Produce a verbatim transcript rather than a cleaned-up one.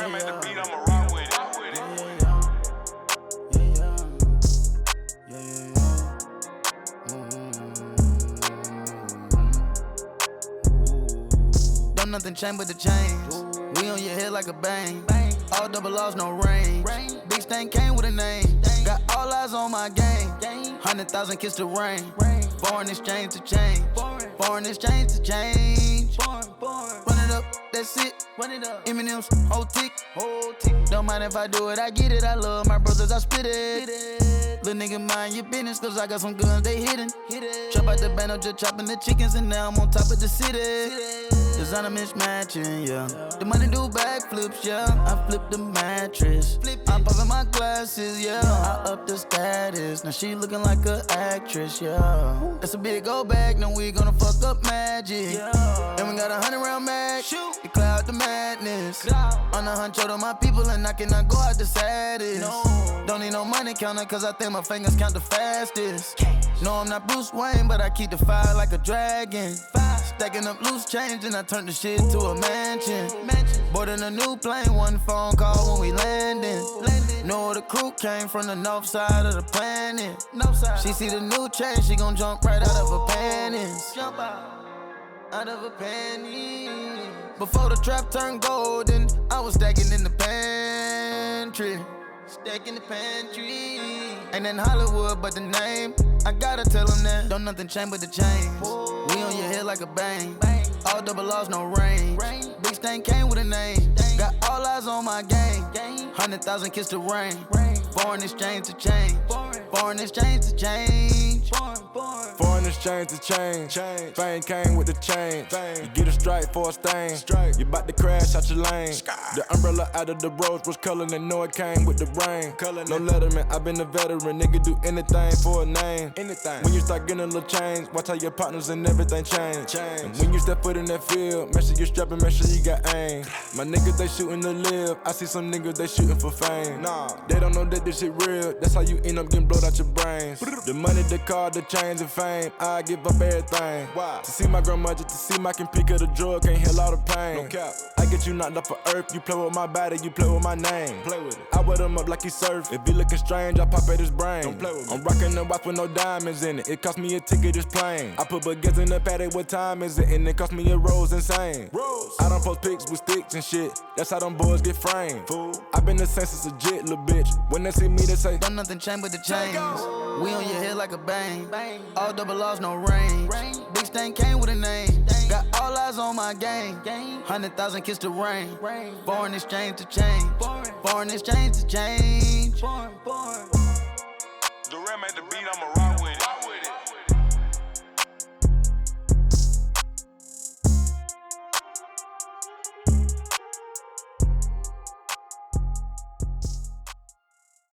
Durant made the beat, I'ma rock with it. Yeah, yeah, yeah, yeah, yeah. Mm-hmm. Don't nothing change but the change. We on your head like a bang. All double R's, no range. Big stain came with a name. Got all eyes on my game. Hundred thousand kiss the rain. Foreign exchange to change. Foreign exchange to change. Run it up, that's it. Eminem's whole tick. Don't mind if I do it, I get it. I love my brothers, I spit it. Little nigga, mind your business, cause I got some guns, they hidden. Chop out the band, I'm just chopping the chickens, and now I'm on top of the city. Designer mismatching, yeah. The money do backflips, yeah. I flip the mattress. I'm popping my glasses, yeah. I up the status. Now she looking like an actress, yeah. That's a big old bag, now we gonna fuck up magic. And we got a hundred round mag. You cloud the madness. On the hunt, to my people, and I cannot go out the saddest. Don't need no money counter, cause I think my fingers count the fastest. No, I'm not Bruce Wayne, but I keep the fire like a dragon. Stacking up loose change, and I turn the shit to a mansion. Boarding a new plane, one phone call when we landing. Know the crew came from the north side of the planet. She see the new change, she gon' jump right out of her panties. Jump out, out of her panties. Before the trap turned golden, I was stacking in the pantry. Stacking the pantry. Ain't in Hollywood, but the name, I gotta tell them that. Don't nothing change but the change. We on your head like a bang. All double R's, no range. Big stain came with a name. Got all eyes on my game. Hundred thousand kiss the rain. Foreign exchange to change. Foreign exchange to change. Foreign exchange to change. Fame came with the change. You get a strike for a stain. You bout to crash out your lane. The umbrella out of the rose was color, and know it came with the rain. No letterman, I been a veteran. Nigga do anything for a name. When you start getting a little change, watch how your partners and everything change. And when you step foot in that field, make sure you strapping, make sure you got aim. My niggas, they shooting to live. I see some niggas, they shooting for fame. Nah, they don't know that this shit real. That's how you end up getting blowed out your brains. The money, the car, the chains and fame, I give up everything. Why? To see my grandmother, to see my can pick of the drug, can't heal all the pain. No cap. I get you knocked off of earth, you play with my body, you play with my name. Play with it. I wear them up like he surf. If he looking strange, I pop at his brain. Don't play with me. I'm rocking the watch with no diamonds in it. It cost me a ticket, it's plain. I put baguettes in the paddock, what time is it? And it cost me a rose insane. Rose. I don't post pics with sticks and shit. That's how them boys get framed. Fool. I been the census a jit, little bitch. When they see me, they say, don't nothing change but the change. We on your head like a bang. All double R's, no range. Big stain came with a name. Got all eyes on my game. Hundred thousand kiss the rain. Foreign exchange to change. Foreign exchange to change. Durant made the beat, I'ma rock.